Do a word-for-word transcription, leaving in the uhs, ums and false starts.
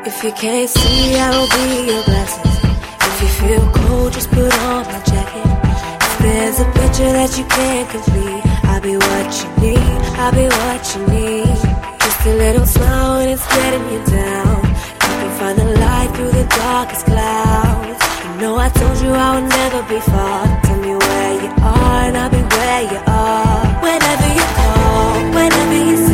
If you can't see, I will be your glasses. If you feel cold, just put on my jacket. If there's a picture that you can't complete, I'll be what you need, I'll be what you need. Just a little smile when it's getting you down. You can find the light through the darkest clouds. You know I told you I would never be far. Tell me where you are and I'll be where you are. Whenever you call, whenever you say